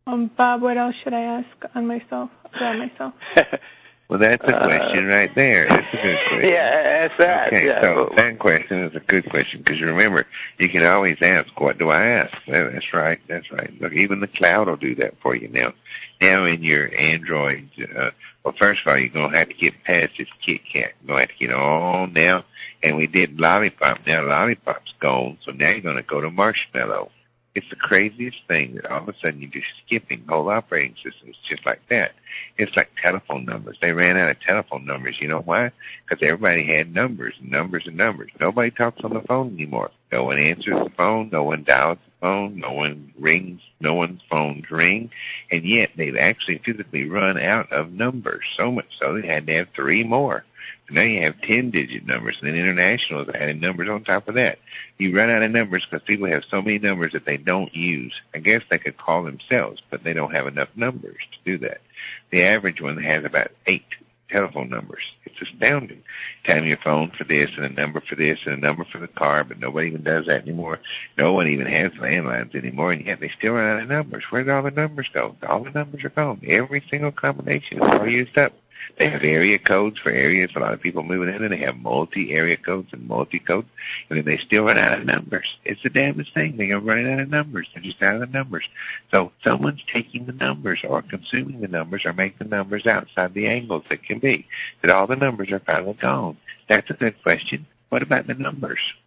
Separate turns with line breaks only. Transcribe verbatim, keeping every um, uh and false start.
Um, Bob, what else should I ask on myself, about myself?
Well, that's a question uh, right there. That's a good question.
Yeah, ask that.
Okay,
yeah.
so that question is a good question because remember, you can always ask, what do I ask? Well, that's right, that's right. Look, even the cloud will do that for you now. Now in your Android, uh, well, first of all, you're going to have to get past this Kit Kat. You're going to have to get on now, and we did Lollipop. Now Lollipop's gone, so now you're going to go to Marshmallow. It's the craziest thing that all of a sudden you're just skipping whole operating systems just like that. It's like telephone numbers. They ran out of telephone numbers. You know why? Because everybody had numbers and numbers and numbers. Nobody talks on the phone anymore. No one answers the phone. No one dials the phone. No one rings. No one's phones ring. And yet they've actually physically run out of numbers, so much so they had to have three more. Now you have ten-digit numbers, and then international is adding numbers on top of that. You run out of numbers because people have so many numbers that they don't use. I guess they could call themselves, but they don't have enough numbers to do that. The average one has about eight telephone numbers. It's astounding. Time your phone for this and a number for this and a number for the car, but nobody even does that anymore. No one even has landlines anymore, and yet they still run out of numbers. Where did all the numbers go? All the numbers are gone. Every single combination is all used up. They have area codes for areas. A lot of people moving in, and they have multi-area codes and multi-codes, and then they still run out of numbers. It's the damnest thing. They are running out of numbers. They're just out of numbers. So someone's taking the numbers or consuming the numbers or making the numbers outside the angles that can be. That all the numbers are finally gone. That's a good question. What about the numbers?